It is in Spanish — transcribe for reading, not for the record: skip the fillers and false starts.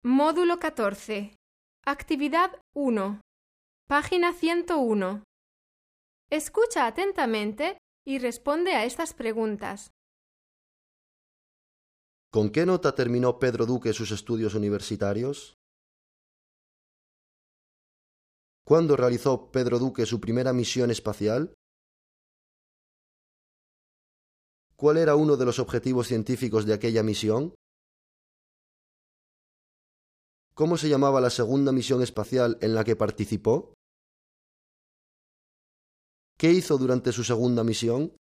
Módulo 14. Actividad 1. Página 101. Escucha atentamente y responde a estas preguntas. ¿Con qué nota terminó Pedro Duque sus estudios universitarios? ¿Cuándo realizó Pedro Duque su primera misión espacial? ¿Cuál era uno de los objetivos científicos de aquella misión? ¿Cómo se llamaba la segunda misión espacial en la que participó? ¿Qué hizo durante su segunda misión?